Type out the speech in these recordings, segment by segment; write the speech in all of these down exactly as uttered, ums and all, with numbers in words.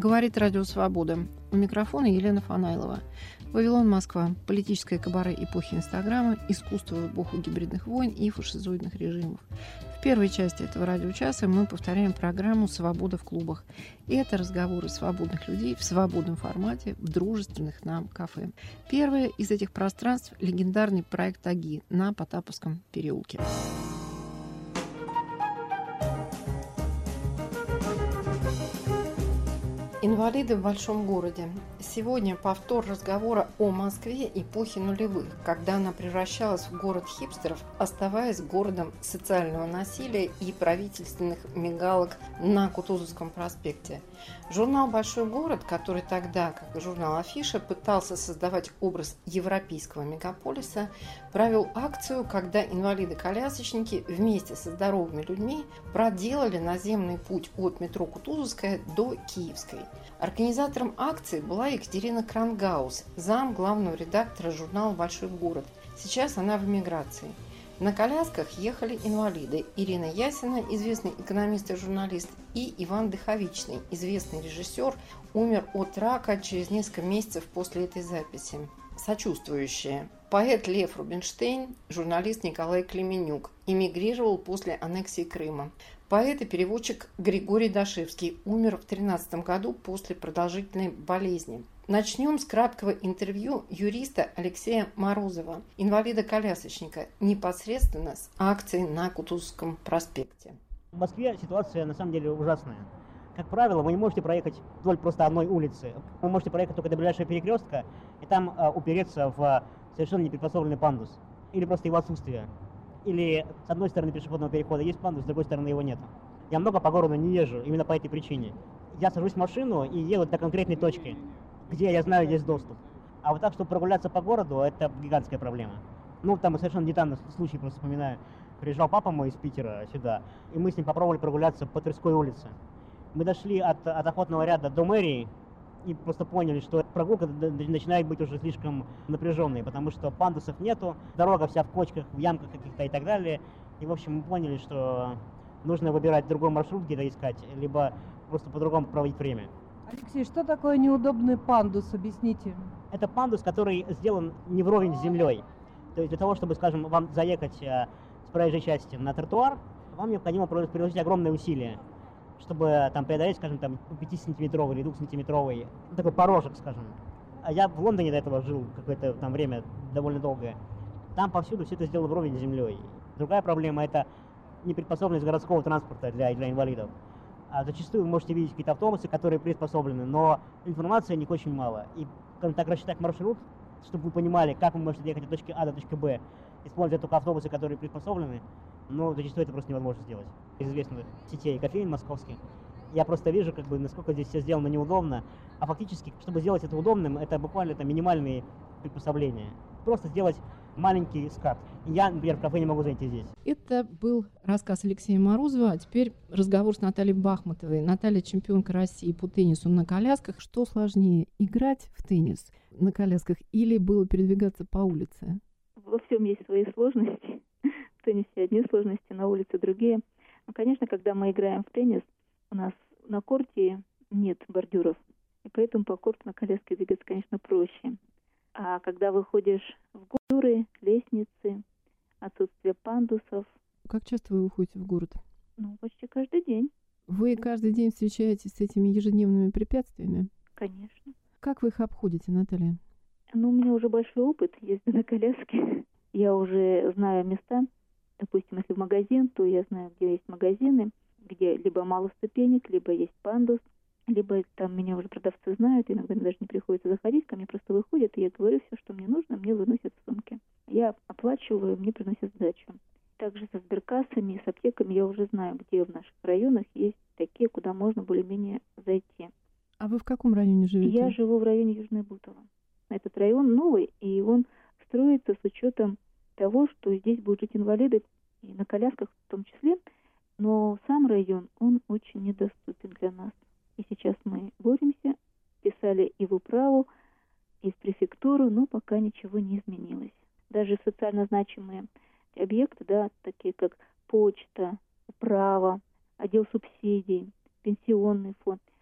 Говорит Радио Свобода. У микрофона Елена Фанайлова. Вавилон, Москва. Политическое кабаре эпохи Инстаграма, искусство в эпоху гибридных войн и фашизоидных режимов. В первой части этого радиочаса мы повторяем программу «Свобода в клубах». И это разговоры свободных людей в свободном формате в дружественных нам кафе. Первое из этих пространств – легендарный проект «Аги» на Потаповском переулке. Инвалиды в большом городе. Сегодня повтор разговора о Москве эпохи нулевых, когда она превращалась в город хипстеров, оставаясь городом социального насилия и правительственных мигалок на Кутузовском проспекте. Журнал «Большой город», который тогда, как и журнал «Афиша», пытался создавать образ европейского мегаполиса, провел акцию, когда инвалиды-колясочники вместе со здоровыми людьми проделали наземный путь от метро Кутузовская до Киевской. Организатором акции была Екатерина Крангаус, зам главного редактора журнала «Большой город». Сейчас она в эмиграции. На колясках ехали инвалиды: Ирина Ясина, известный экономист и журналист, и Иван Дыховичный, известный режиссер, умер от рака через несколько месяцев после этой записи. Сочувствующие. Поэт Лев Рубинштейн, журналист Николай Клеменюк, эмигрировал после аннексии Крыма. Поэт и переводчик Григорий Дашевский умер в тринадцатом году после продолжительной болезни. Начнем с краткого интервью юриста Алексея Морозова, инвалида-колясочника, непосредственно с акцией на Кутузовском проспекте. В Москве ситуация на самом деле ужасная. Как правило, вы не можете проехать вдоль просто одной улицы. Вы можете проехать только до ближайшего перекрестка и там э, упереться в совершенно неприспособленный пандус. Или просто его отсутствие. Или с одной стороны пешеходного перехода есть пандус, с другой стороны его нет. Я много по городу не езжу именно по этой причине. Я сажусь в машину и еду до конкретной точки, где я знаю есть доступ. А вот так, чтобы прогуляться по городу, это гигантская проблема. Ну, там совершенно недавно случай просто вспоминаю. Приезжал папа мой из Питера сюда, и мы с ним попробовали прогуляться по Тверской улице. Мы дошли от, от охотного ряда до мэрии и просто поняли, что прогулка начинает быть уже слишком напряженной, потому что пандусов нету, дорога вся в кочках, в ямках каких-то и так далее. И, в общем, мы поняли, что нужно выбирать другой маршрут где-то искать, либо просто по-другому проводить время. Алексей, что такое неудобный пандус? Объясните. Это пандус, который сделан не вровень с землей. То есть для того, чтобы, скажем, вам заехать э, с проезжей части на тротуар, вам необходимо приложить огромные усилия, чтобы там преодолеть, скажем, там пятисантиметровый или двухсантиметровый, такой порожек, скажем. А я в Лондоне до этого жил какое-то там время довольно долгое. Там повсюду все это сделано вровень с землей. Другая проблема – это неприспособленность городского транспорта для, для инвалидов. А зачастую вы можете видеть какие-то автобусы, которые приспособлены, но информации о них очень мало. И, скажем так, рассчитать маршрут, чтобы вы понимали, как вы можете доехать от точки А до точки Б, используя только автобусы, которые приспособлены, но зачастую это просто невозможно сделать. Из известных сетей кофеин московских я просто вижу, как бы, насколько здесь все сделано неудобно, а фактически, чтобы сделать это удобным, это буквально это минимальные приспособления. Просто сделать маленький скат. Я, например, в кафе не могу зайти здесь. Это был рассказ Алексея Морозова, а теперь разговор с Натальей Бахмутовой. Наталья — чемпионка России по теннису на колясках. Что сложнее, играть в теннис на колясках или было передвигаться по улице? Во всем есть свои сложности. В теннисе одни сложности, на улице другие. Но, конечно, когда мы играем в теннис, у нас на корте нет бордюров. И поэтому по корту на коляске двигаться, конечно, проще. А когда выходишь в горы, лестницы, отсутствие пандусов. Как часто вы выходите в город? Ну, почти каждый день. Вы каждый день встречаетесь с этими ежедневными препятствиями? Конечно. Как вы их обходите, Наталья? Ну, у меня уже большой опыт езды на коляске. Я уже знаю места. Допустим, если в магазин, то я знаю, где есть магазины, где либо мало ступенек, либо есть пандус, либо там меня уже продавцы знают, иногда мне даже не приходится заходить, ко мне просто выходят, и я говорю все, что мне нужно, мне выносят в сумке. Я оплачиваю, мне приносят сдачу. Также со сберкассами, с аптеками я уже знаю, где в наших районах есть такие, куда можно более-менее зайти. А вы в каком районе живете? Я живу в районе Южное Бутово. Этот район новый, и он строится с учетом того, что здесь будут жить инвалиды, и на колясках в том числе, но сам район, он очень недоступен для нас. И сейчас мы боремся, писали и в управу, и в префектуру, но пока ничего не изменилось. Даже социально значимые объекты, да, такие как почта, управа, отдел субсидий, пенсионный фонд,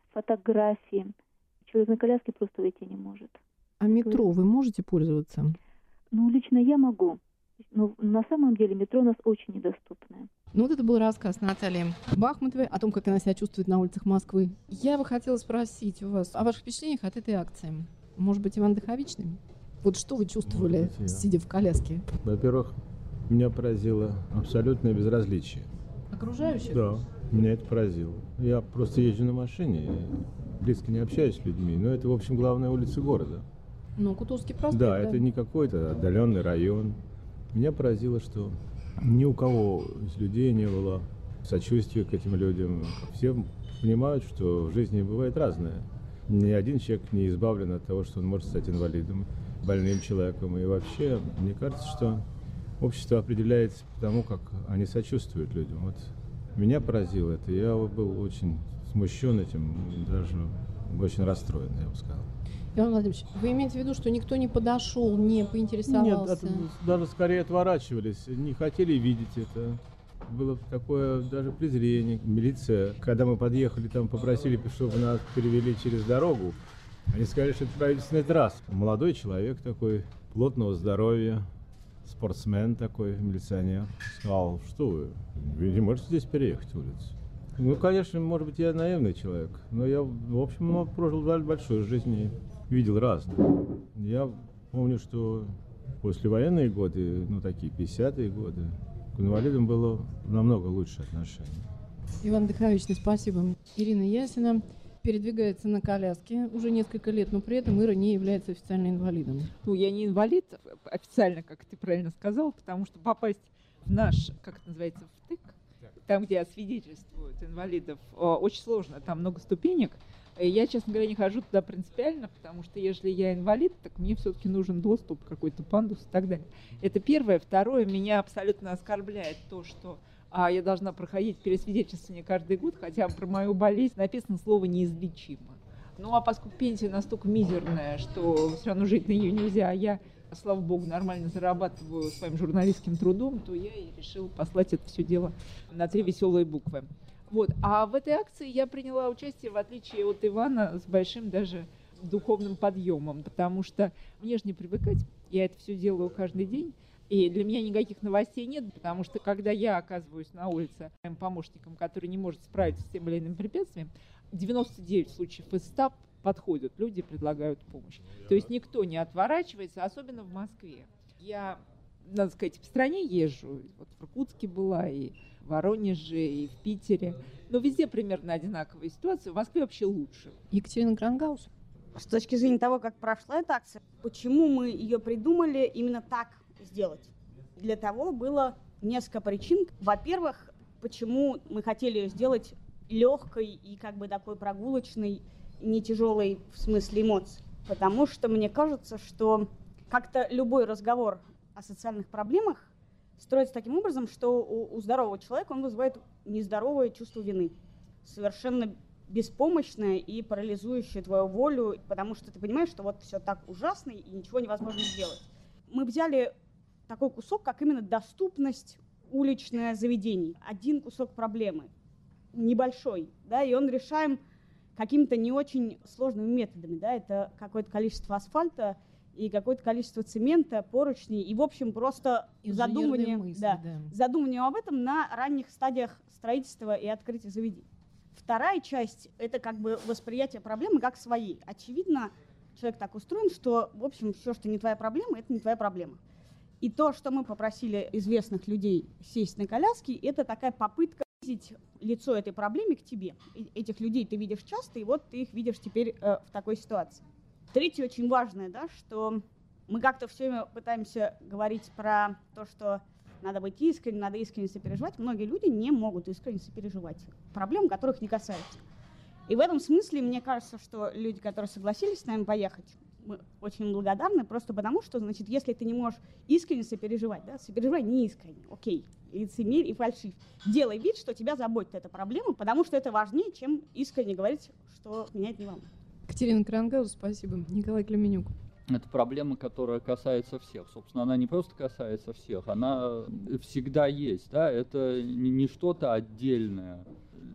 фотографии. Человек на коляске просто выйти не может. А метро вы можете пользоваться? Ну, лично я могу. Но на самом деле метро у нас очень недоступное. Ну вот это был рассказ Натальи Бахмутовой о том, как она себя чувствует на улицах Москвы. Я бы хотела спросить у вас о ваших впечатлениях от этой акции. Может быть, Иван Дыховичный? Вот что вы чувствовали, быть, сидя в коляске? Во-первых, меня поразило абсолютное безразличие. Окружающих? Да, меня это поразило. Я просто езжу на машине, и близко не общаюсь с людьми, но это, в общем, главная улица города. Ну, Кутузовский проспект, Да, да, это не какой-то отдаленный район. Меня поразило, что ни у кого из людей не было сочувствия к этим людям. Все понимают, что в жизни бывает разное. Ни один человек не избавлен от того, что он может стать инвалидом, больным человеком. И вообще, мне кажется, что общество определяется по тому, как они сочувствуют людям. Вот меня поразило это. Я был очень смущен этим, даже очень расстроен, я бы сказал. Иван Владимирович, вы имеете в виду, что никто не подошел, не поинтересовался? Нет, даже скорее отворачивались, не хотели видеть это. Было такое даже презрение. Милиция, когда мы подъехали, там попросили, чтобы нас перевели через дорогу. Они сказали, что это правительственный трасса. Молодой человек такой, плотного здоровья, спортсмен такой, милиционер. Сказал, что вы, вы не можете здесь переехать улицу. Ну, конечно, может быть, я наивный человек, но я, в общем, прожил большую жизнь и видел разное. Я помню, что послевоенные годы, ну, такие пятидесятые годы, к инвалидам было намного лучше отношение. Иван Дыховичный, спасибо. Ирина Ясина передвигается на коляске уже несколько лет, но при этом Ира не является официально инвалидом. Ну, я не инвалид официально, как ты правильно сказал, потому что попасть в наш, как это называется, втык, там, где освидетельствуют инвалидов, очень сложно, там много ступенек. Я, честно говоря, не хожу туда принципиально, потому что если я инвалид, так мне все-таки нужен доступ, какой-то пандус и так далее. Это первое. Второе, меня абсолютно оскорбляет то, что а, я должна проходить пересвидетельствование каждый год, хотя про мою болезнь написано слово «неизлечимо». Ну, а поскольку пенсия настолько мизерная, что все равно жить на нее нельзя, а я, слава богу, нормально зарабатываю своим журналистским трудом, то я и решила послать это все дело на три веселые буквы. Вот. А в этой акции я приняла участие, в отличие от Ивана, с большим даже духовным подъемом, потому что мне же не привыкать, я это все делаю каждый день, и для меня никаких новостей нет, потому что когда я оказываюсь на улице моим помощником, который не может справиться с тем или иным препятствием, девяносто девять случаев из ста подходят, люди предлагают помощь. То есть никто не отворачивается, особенно в Москве. Я, надо сказать, в стране езжу, вот в Иркутске была, и в Воронеже, и в Питере. Но везде примерно одинаковая ситуация. В Москве вообще лучше. Екатерина Крангаус. С точки зрения того, как прошла эта акция, почему мы ее придумали именно так сделать? Для того было несколько причин. Во-первых, почему мы хотели ее сделать легкой и как бы такой прогулочной, не тяжелой в смысле эмоций. Потому что мне кажется, что как-то любой разговор о социальных проблемах строится таким образом, что у, у здорового человека он вызывает нездоровое чувство вины, совершенно беспомощное и парализующее твою волю, потому что ты понимаешь, что вот все так ужасно и ничего невозможно сделать. Мы взяли такой кусок, как именно доступность уличных заведений. Один кусок проблемы, небольшой, да, и он решаем какими-то не очень сложными методами, да, это какое-то количество асфальта и какое-то количество цемента, поручней, и, в общем, просто задумывание, мысли, да, да. задумывание об этом на ранних стадиях строительства и открытия заведений. Вторая часть – это как бы восприятие проблемы как своей. Очевидно, человек так устроен, что, в общем, все, что не твоя проблема, это не твоя проблема. И то, что мы попросили известных людей сесть на коляски, это такая попытка снизить лицо этой проблеме к тебе. И этих людей ты видишь часто, и вот ты их видишь теперь э, в такой ситуации. Третье очень важное, да, что мы как-то все время пытаемся говорить про то, что надо быть искренним, надо искренне сопереживать. Многие люди не могут искренне сопереживать проблем, которых не касаются. И в этом смысле мне кажется, что люди, которые согласились с нами поехать, мы очень благодарны, просто потому что, значит, если ты не можешь искренне сопереживать, да, сопереживай не искренне, окей, лицемерь и фальшив. Делай вид, что тебя заботит эта проблема, потому что это важнее, чем искренне говорить, что меня это не волнует. Екатерина Крангаус, спасибо. Николай Клеменюк. Это проблема, которая касается всех. Собственно, она не просто касается всех, она всегда есть. Да? Это не что-то отдельное.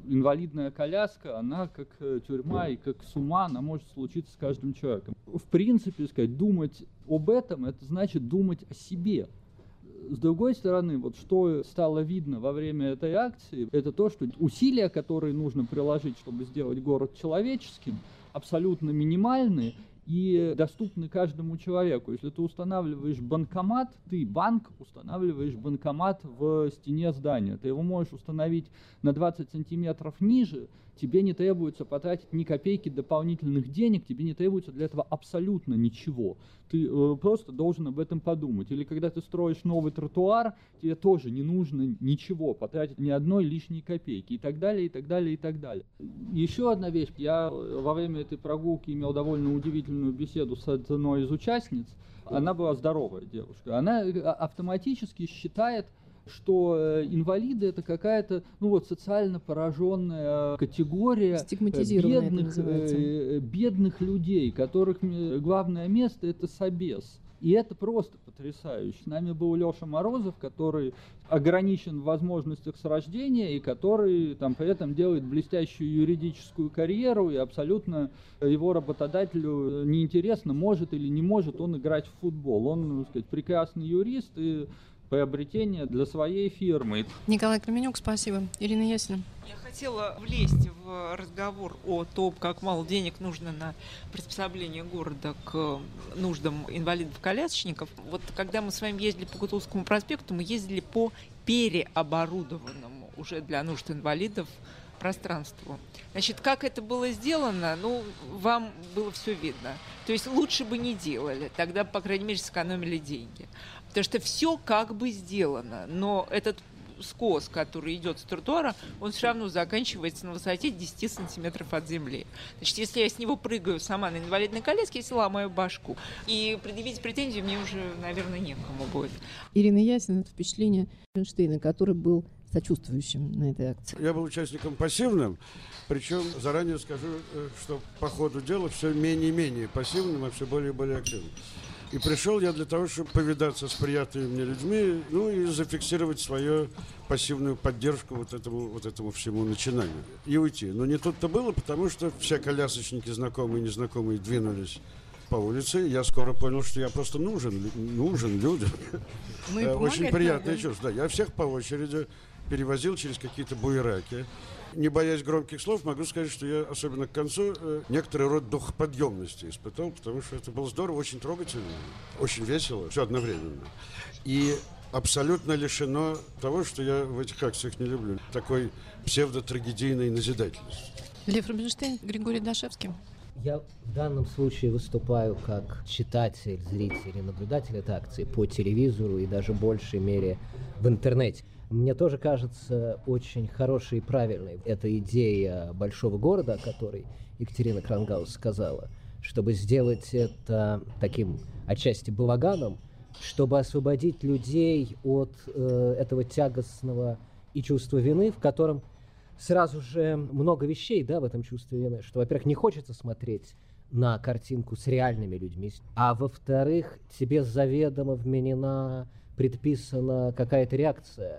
инвалидная коляска, она как тюрьма и как с ума, она может случиться с каждым человеком. В принципе, сказать, думать об этом, это значит думать о себе. С другой стороны, вот что стало видно во время этой акции, это то, что усилия, которые нужно приложить, чтобы сделать город человеческим, абсолютно минимальны и доступны каждому человеку. Если ты устанавливаешь банкомат, ты, банк, устанавливаешь банкомат в стене здания. Ты его можешь установить на двадцать сантиметров ниже, тебе не требуется потратить ни копейки дополнительных денег, тебе не требуется для этого абсолютно ничего. Ты э, просто должен об этом подумать. Или когда ты строишь новый тротуар, тебе тоже не нужно ничего, потратить ни одной лишней копейки и так далее, и так далее, и так далее. Еще одна вещь. Я во время этой прогулки имел довольно удивительную беседу с одной из участниц. Она была здоровая девушка. Она автоматически считает, что инвалиды — это какая-то, ну вот, социально пораженная категория бедных, бедных людей, которых главное место — это собес. И это просто потрясающе. С нами был Леша Морозов, который ограничен в возможностях с рождения и который там при этом делает блестящую юридическую карьеру, и абсолютно его работодателю неинтересно, может или не может он играть в футбол. Он, так сказать, прекрасный юрист и приобретение для своей фирмы. Николай Кременюк, спасибо. Ирина Ясина. Я хотела влезть в разговор о том, как мало денег нужно на приспособление города к нуждам инвалидов-колясочников. Вот когда мы с вами ездили по Кутузовскому проспекту, мы ездили по переоборудованному уже для нужд инвалидов пространству. Значит, как это было сделано, ну, вам было все видно. То есть лучше бы не делали, тогда, по крайней мере, сэкономили деньги. Потому что все как бы сделано, но этот скос, который идет с тротуара, он все равно заканчивается на высоте десять сантиметров от земли. Значит, если я с него прыгаю сама на инвалидной коляске, я ломаю башку. И предъявить претензии мне уже, наверное, некому будет. Ирина Ясина, это впечатление Эйнштейна, который был сочувствующим на этой акции. Я был участником пассивным, причем заранее скажу, что по ходу дела все менее и менее пассивным, а все более и более активным. И пришел я для того, чтобы повидаться с приятными мне людьми, ну и зафиксировать свою пассивную поддержку вот этому, вот этому всему начинанию. И уйти. Но не тут-то было, потому что все колясочники, знакомые и незнакомые, двинулись по улице. Я скоро понял, что я просто нужен, нужен людям. Ну очень приятное чувство. Да, я всех по очереди перевозил через какие-то буераки. Не боясь громких слов, могу сказать, что я, особенно к концу, некоторый род духоподъемности испытал, потому что это было здорово, очень трогательно, очень весело, все одновременно. И абсолютно лишено того, что я в этих акциях не люблю, такой псевдотрагедийной назидательности. Лев Рубинштейн, Григорий Дашевский. Я в данном случае выступаю как читатель, зритель и наблюдатель этой акции по телевизору и даже в большей мере в интернете. Мне тоже кажется очень хорошей и правильной эта идея большого города, о которой Екатерина Крангаус сказала, чтобы сделать это таким отчасти балаганом, чтобы освободить людей от э, этого тягостного и чувства вины, в котором сразу же много вещей, да, в этом чувстве вины, что, во-первых, не хочется смотреть на картинку с реальными людьми, а во-вторых, тебе заведомо вменена, предписана какая-то реакция,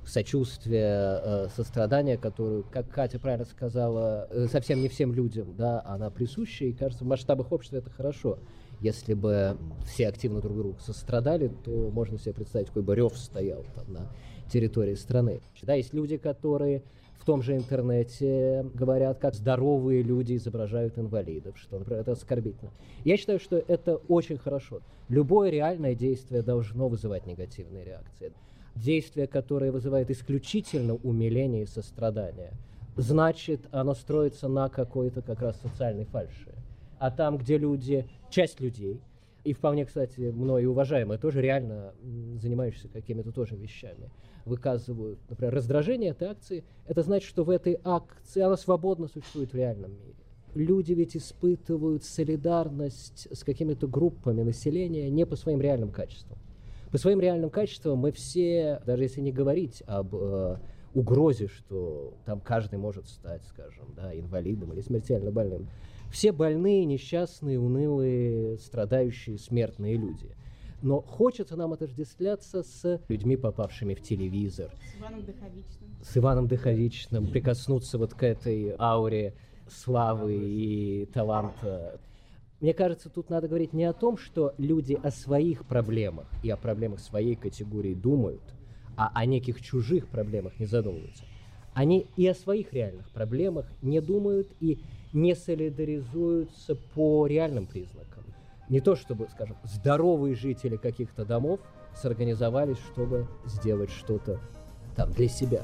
сочувствие, э, сострадание, которую, как Катя правильно сказала, э, совсем не всем людям, да, она присуща, и, кажется, в масштабах общества это хорошо. Если бы все активно друг другу сострадали, то можно себе представить, какой бы рев стоял там на территории страны. Да, есть люди, которые в том же интернете говорят, как здоровые люди изображают инвалидов, что, например, это оскорбительно. Я считаю, что это очень хорошо. Любое реальное действие должно вызывать негативные реакции. Действие, которое вызывает исключительно умиление и сострадание, значит, оно строится на какой-то как раз социальной фальши. А там, где люди, часть людей, и вполне, кстати, мной уважаемые, тоже реально занимающиеся какими-то тоже вещами, выказывают, например, раздражение этой акции, это значит, что в этой акции она свободно существует в реальном мире. Люди ведь испытывают солидарность с какими-то группами населения не по своим реальным качествам. По своим реальным качествам мы все, даже если не говорить об э, угрозе, что там каждый может стать, скажем, да, инвалидом или смертельно больным, все больные, несчастные, унылые, страдающие, смертные люди. Но хочется нам отождествляться с людьми, попавшими в телевизор. С Иваном Дыховичным. С Иваном Дыховичным, прикоснуться вот к этой ауре славы и таланта. Мне кажется, тут надо говорить не о том, что люди о своих проблемах и о проблемах своей категории думают, а о неких чужих проблемах не задумываются. Они и о своих реальных проблемах не думают и не солидаризуются по реальным признакам. Не то чтобы, скажем, здоровые жители каких-то домов сорганизовались, чтобы сделать что-то там для себя.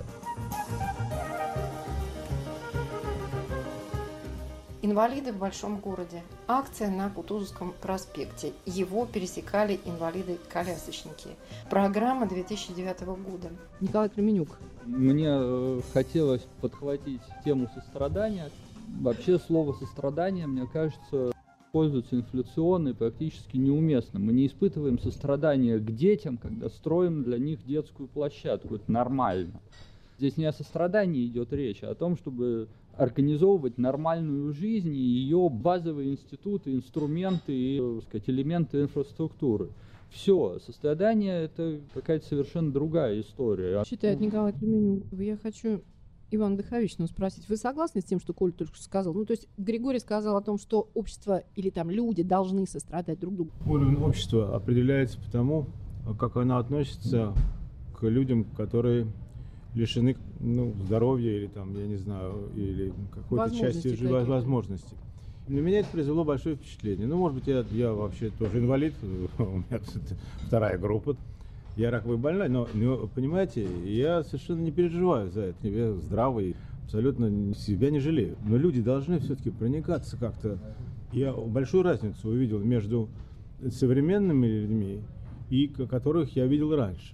Инвалиды в большом городе. Акция на Кутузовском проспекте. Его пересекали инвалиды-колясочники. Программа две тысячи девятого года. Николай Клименюк. Мне э, хотелось подхватить тему сострадания. Вообще слово «сострадание», мне кажется, пользуется инфляционно и практически неуместно. Мы не испытываем сострадания к детям, когда строим для них детскую площадку. Это нормально. Здесь не о сострадании идет речь, а о том, чтобы организовывать нормальную жизнь и ее базовые институты, инструменты и, так сказать, элементы инфраструктуры. Все, сострадание – это какая-то совершенно другая история. Считает Николай Клименюк. Я хочу Ивана Дыховичного спросить. Вы согласны с тем, что Коля только что сказал? Ну, то есть Григорий сказал о том, что общество или там люди должны сострадать друг другу. Уровень общества определяется по тому, как оно относится к людям, которые лишены, ну, здоровья или там, я не знаю, или какой-то части жизни, возможностей. Для меня это произвело большое впечатление. Ну, может быть, я, я вообще тоже инвалид, у меня вторая группа, я раковый больной, но, но, понимаете, я совершенно не переживаю за это, я здравый, абсолютно себя не жалею. Но люди должны все-таки проникаться как-то. Я большую разницу увидел между современными людьми и которых я видел раньше.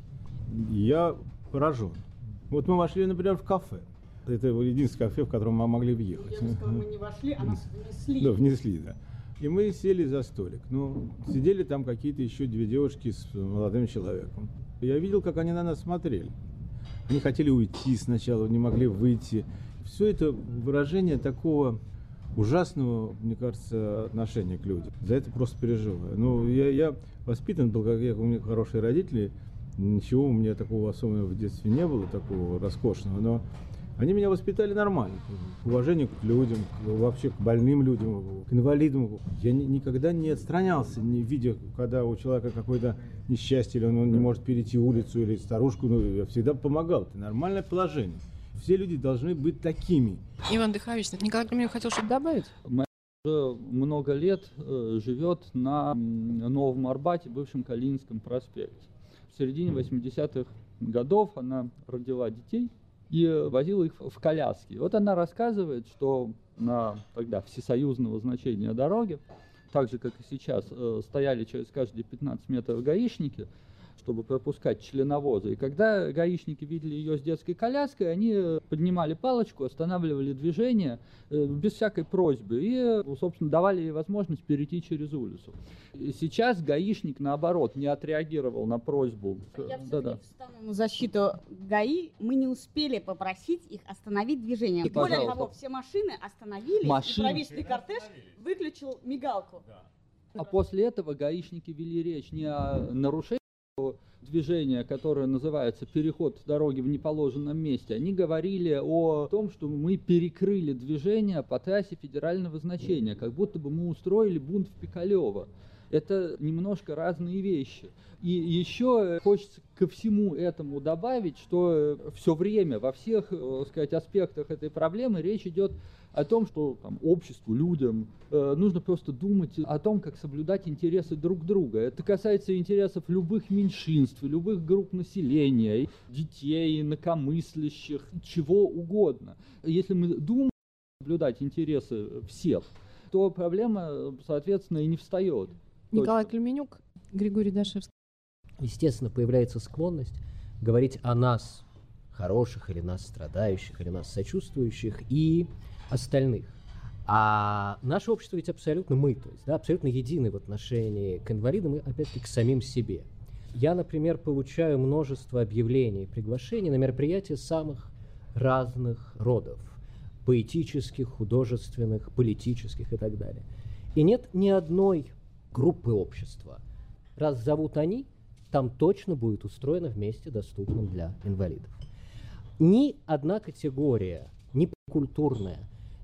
Я поражен. Вот мы вошли, например, в кафе. Это единственное кафе, в котором мы могли въехать. Я бы сказала, мы не вошли, а нас внесли. Да, внесли, да. И мы сели за столик. Ну, сидели там какие-то еще две девушки с молодым человеком. Я видел, как они на нас смотрели. Они хотели уйти сначала, не могли выйти. Все это выражение такого ужасного, мне кажется, отношения к людям. За это просто переживаю. Ну, я, я воспитан был, как я, у меня хорошие родители. Ничего у меня такого особенного в детстве не было, такого роскошного, но они меня воспитали нормально. К уважению к людям, к, вообще к больным людям, к инвалидам. Я ни, никогда не отстранялся, не видя, когда у человека какое-то несчастье, или он, он не может перейти улицу, или старушку, ну, я всегда помогал. Это нормальное положение. Все люди должны быть такими. Иван Дыхович, Николай Клименюк хотел что-то добавить? Уже много лет э, живет на Новом Арбате, бывшем Калининском проспекте. В середине восьмидесятых годов она родила детей и возила их в коляске. Вот она рассказывает, что на тогда всесоюзного значения дороги, так же, как и сейчас, стояли через каждые пятнадцать метров гаишники, чтобы пропускать членовозы. И когда гаишники видели ее с детской коляской, они поднимали палочку, останавливали движение без всякой просьбы и, собственно, давали ей возможность перейти через улицу. И сейчас гаишник, наоборот, не отреагировал на просьбу. Я все-таки встану на защиту ГАИ. Мы не успели попросить их остановить движение. И, более пожалуйста. того, все машины остановились, Машин. и правительственный кортеж выключил мигалку. Да. А после этого гаишники вели речь не о нарушении движения, которое называется переход дороги в неположенном месте, они говорили о том, что мы перекрыли движение по трассе федерального значения, как будто бы мы устроили бунт в Пикалево. Это немножко разные вещи. И еще хочется ко всему этому добавить, что все время во всех, так сказать, аспектах этой проблемы речь идет о том, что там, обществу, людям э, нужно просто думать о том, как соблюдать интересы друг друга. Это касается интересов любых меньшинств, любых групп населения, детей, инакомыслящих, чего угодно. Если мы думаем соблюдать интересы всех, то проблема, соответственно, и не встает. Николай Клименюк, Григорий Дашевский. Естественно, появляется склонность говорить о нас, хороших, или нас страдающих, или нас сочувствующих, и остальных. А наше общество ведь абсолютно мы, то есть, да, абсолютно едины в отношении к инвалидам и, опять-таки, к самим себе. Я, например, получаю множество объявлений, приглашений на мероприятия самых разных родов. Поэтических, художественных, политических и так далее. И нет ни одной группы общества, раз зовут они, там точно будет устроено вместе доступным для инвалидов. Ни одна категория, ни культурная,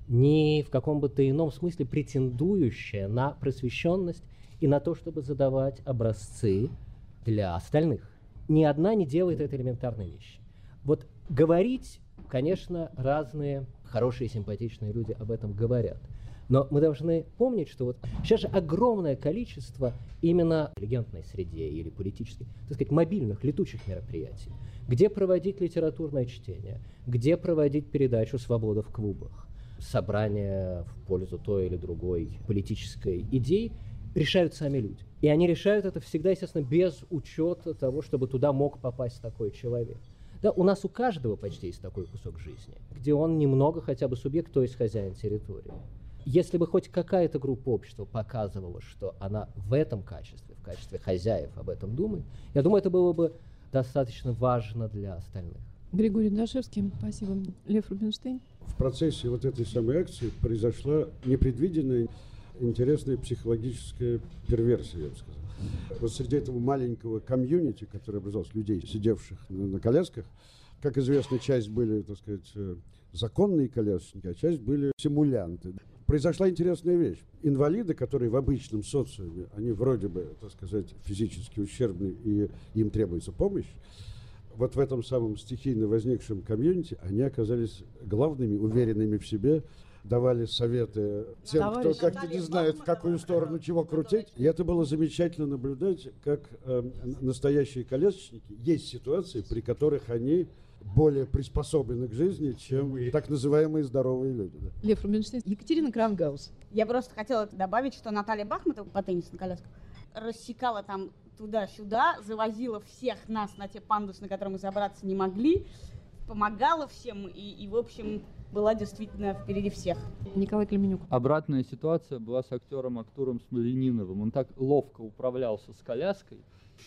ни в каком бы то ином смысле претендующая на просвещенность и на то, чтобы задавать образцы для остальных, ни одна не делает этой элементарной вещи. Вот говорить, конечно, разные хорошие, симпатичные люди об этом говорят. Но мы должны помнить, что вот сейчас же огромное количество именно в интеллигентной среде или политической, так сказать, мобильных, летучих мероприятий, где проводить литературное чтение, где проводить передачу «Свобода в клубах», собрания в пользу той или другой политической идеи, решают сами люди. И они решают это всегда, естественно, без учета того, чтобы туда мог попасть такой человек. Да, у нас у каждого почти есть такой кусок жизни, где он немного хотя бы субъект, то есть хозяин территории. Если бы хоть какая-то группа общества показывала, что она в этом качестве, в качестве хозяев об этом думает, я думаю, это было бы достаточно важно для остальных. Григорий Дашевский, спасибо. Лев Рубинштейн. В процессе вот этой самой акции произошла непредвиденная, интересная психологическая перверсия, я бы сказал. Вот среди этого маленького комьюнити, которое образовалось, людей, сидевших на, на колясках, как известно, часть были, так сказать, законные колясочники, а часть были симулянты. Произошла интересная вещь. Инвалиды, которые в обычном социуме, они вроде бы, так сказать, физически ущербны и им требуется помощь, вот в этом самом стихийно возникшем комьюнити они оказались главными, уверенными в себе, давали советы тем, Товарищ. кто как-то не знает, в какую сторону чего крутить. И это было замечательно наблюдать, как э, настоящие колясочники, есть ситуации, при которых они более приспособлены к жизни, чем так называемые здоровые люди. Да. Лев Рубинштейн, Екатерина Крангаус. Я просто хотела добавить, что Наталья Бахмутова по теннису на колясках рассекала там туда-сюда, завозила всех нас на те пандусы, на которые мы забраться не могли, помогала всем и, и в общем, была действительно впереди всех. Николай Клеменюк. Обратная ситуация была с актером Артуром Смолениновым. Он так ловко управлялся с коляской,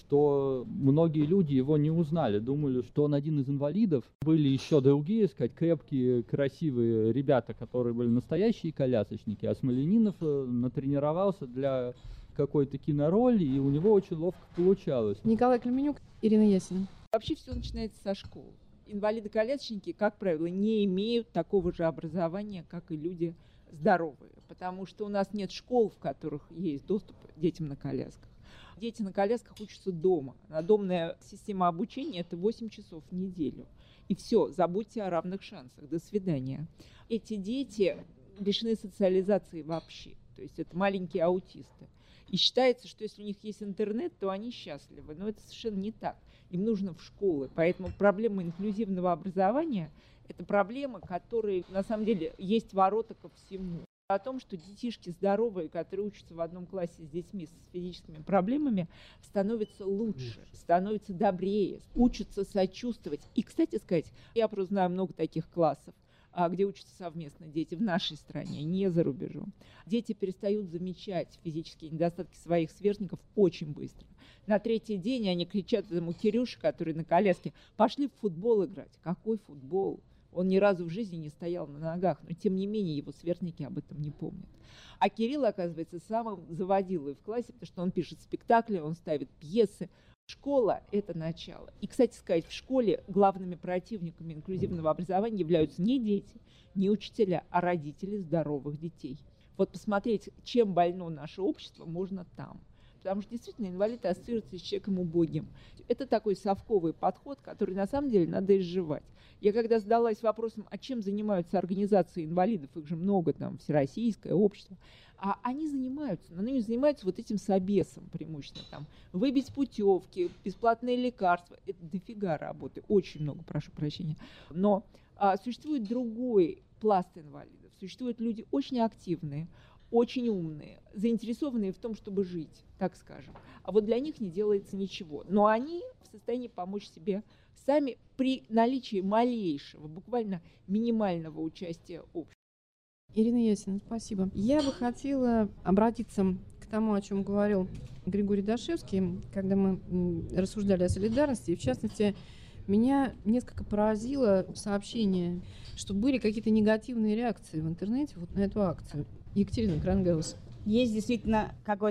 что многие люди его не узнали, думали, что он один из инвалидов. Были еще другие, сказать, крепкие, красивые ребята, которые были настоящие колясочники, а Смоленинов натренировался для какой-то кинороли, и у него очень ловко получалось. Николай Клеменюк, Ирина Ясина. Вообще все начинается со школы. Инвалиды-колясочники, как правило, не имеют такого же образования, как и люди здоровые, потому что у нас нет школ, в которых есть доступ к детям на колясках. Дети на колясках учатся дома. Надомная система обучения – это восемь часов в неделю. И все, забудьте о равных шансах. До свидания. Эти дети лишены социализации вообще. То есть это маленькие аутисты. И считается, что если у них есть интернет, то они счастливы. Но это совершенно не так. Им нужно в школы. Поэтому проблема инклюзивного образования – это проблема, которая на самом деле есть ворота ко всему. О том, что детишки здоровые, которые учатся в одном классе с детьми с физическими проблемами, становятся лучше, становятся добрее, учатся сочувствовать. И, кстати сказать, я просто знаю много таких классов, где учатся совместно дети в нашей стране, не за рубежом. Дети перестают замечать физические недостатки своих сверстников очень быстро. На третий день они кричат этому Кирюше, который на коляске: «Пошли в футбол играть». Какой футбол? Он ни разу в жизни не стоял на ногах, но тем не менее его сверстники об этом не помнят. А Кирилл, оказывается, самым заводилой в классе, потому что он пишет спектакли, он ставит пьесы. Школа – это начало. И, кстати сказать, в школе главными противниками инклюзивного образования являются не дети, не учителя, а родители здоровых детей. Вот посмотреть, чем больно наше общество, можно там. Потому что действительно инвалид ассоциируется с человеком убогим. Это такой совковый подход, который на самом деле надо изживать. Я когда задалась вопросом, а чем занимаются организации инвалидов, их же много, там, всероссийское общество, а они занимаются, но они занимаются вот этим собесом преимущественно, там, выбить путевки, бесплатные лекарства, это дофига работы, очень много, прошу прощения. Но а, существует другой пласт инвалидов, существуют люди очень активные, очень умные, заинтересованные в том, чтобы жить, так скажем. А вот для них не делается ничего. Но они в состоянии помочь себе сами при наличии малейшего, буквально минимального участия общества. Ирина Ясина, спасибо. Я бы хотела обратиться к тому, о чем говорил Григорий Дашевский, когда мы рассуждали о солидарности. И в частности, меня несколько поразило сообщение, что были какие-то негативные реакции в интернете вот на эту акцию. Екатерина Крангаус. Есть действительно какое-то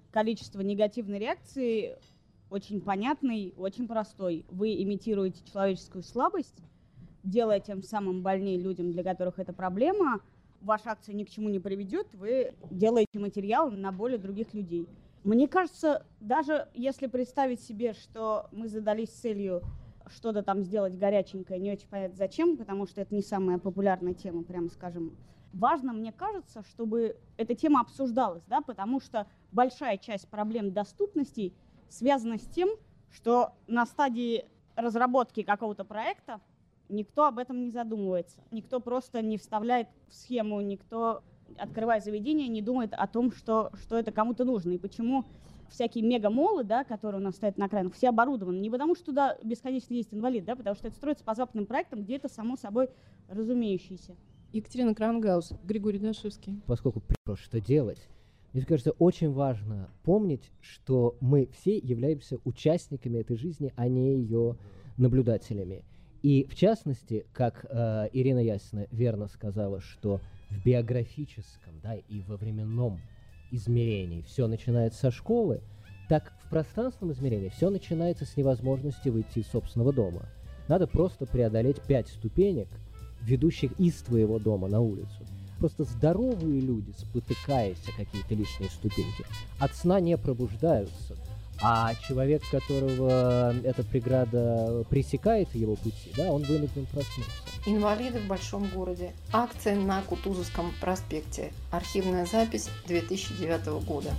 количество негативной реакции очень понятный, очень простой. Вы имитируете человеческую слабость, делая тем самым больнее людям, для которых это проблема. Ваша акция ни к чему не приведет, вы делаете материал на боли других людей. Мне кажется, даже если представить себе, что мы задались целью что-то там сделать горяченькое, не очень понятно зачем, потому что это не самая популярная тема, прямо скажем. Важно, мне кажется, чтобы эта тема обсуждалась, да, потому что большая часть проблем доступности связана с тем, что на стадии разработки какого-то проекта никто об этом не задумывается, никто просто не вставляет в схему, никто, открывая заведение, не думает о том, что, что это кому-то нужно, и почему всякие мегамолы, да, которые у нас стоят на окраинах, все оборудованы не потому, что туда бесконечно есть инвалид, да, потому что это строится по западным проектам, где это само собой разумеющееся. Екатерина Крангаус, Григорий Дашевский. Поскольку что делать, мне кажется, очень важно помнить, что мы все являемся участниками этой жизни, а не ее наблюдателями. И в частности, как э, Ирина Ясина верно сказала, что в биографическом, да, и во временном измерении все начинается со школы, так в пространственном измерении все начинается с невозможности выйти из собственного дома. Надо просто преодолеть пять ступенек, ведущих из твоего дома на улицу. Просто здоровые люди, спотыкаясь о какие-то лишние ступеньки, от сна не пробуждаются. А человек, которого эта преграда пресекает его пути, да, он вынужден проснуться. Инвалиды в большом городе. Акция на Кутузовском проспекте. Архивная запись две тысячи девятого года.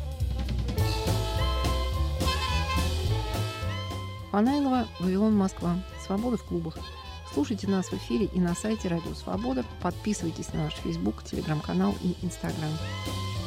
Панайлова, Вавилон, Москва. Свобода в клубах. Слушайте нас в эфире и на сайте Радио Свобода. Подписывайтесь на наш Facebook, Телеграм-канал и Инстаграм.